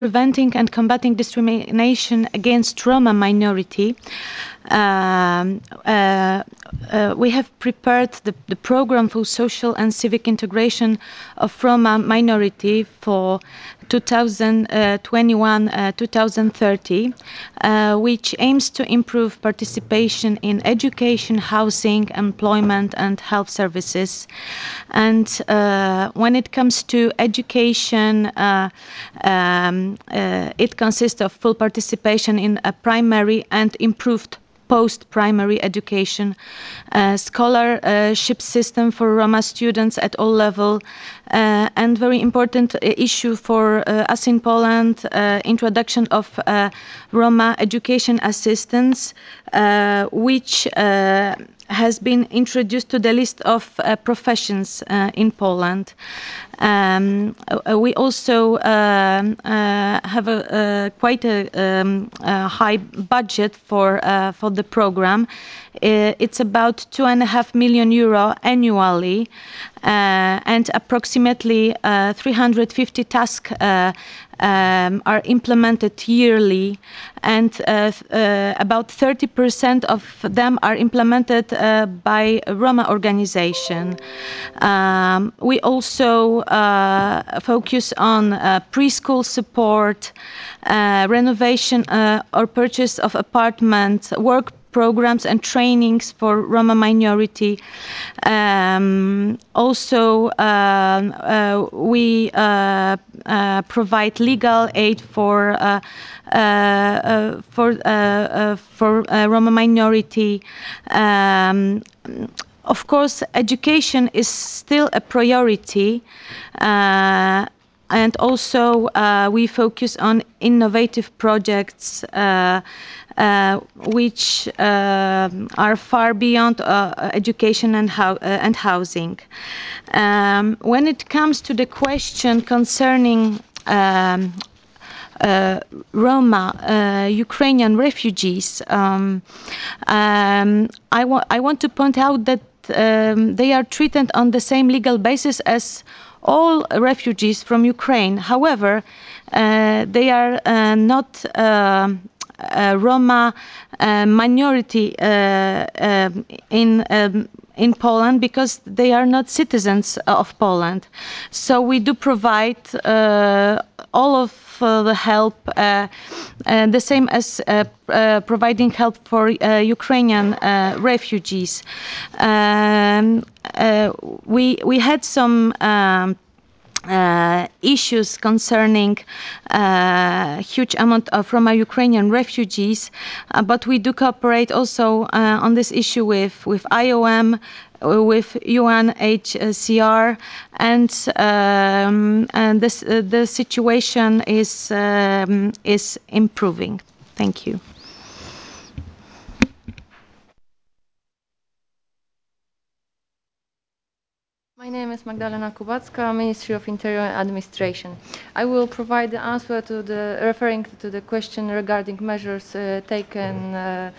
preventing and combating discrimination against Roma minority, we have prepared the program for social and civic integration of Roma minority for 2021-2030, which aims to improve participation in education, housing, employment, and health services. And when it comes to education, it consists of full participation in a primary and improved post-primary education, scholarship system for Roma students at all levels, and very important issue for us in Poland, introduction of Roma education assistance, which has been introduced to the list of professions in Poland. We also have quite a high budget for the program. It's about €2.5 million annually, and approximately 350 tasks are implemented yearly, and about 30% of them are implemented by Roma organization. We also focus on preschool support, renovation or purchase of apartments, work programs and trainings for Roma minority. Also, we provide legal aid for Roma minority. Of course, education is still a priority, and also we focus on innovative projects which are far beyond education and housing. When it comes to the question concerning Roma, Ukrainian refugees, I want to point out that they are treated on the same legal basis as all refugees from Ukraine. However, they are not Roma minority in Poland because they are not citizens of Poland. So we do provide all of the help, the same as providing help for Ukrainian refugees. We had some issues concerning huge amount of Roma Ukrainian refugees, but we do cooperate also on this issue with IOM, with UNHCR, and the situation is improving. Thank you. My name is Magdalena Kubacka, Ministry of Interior and Administration. I will provide the answer to referring to the question regarding measures taken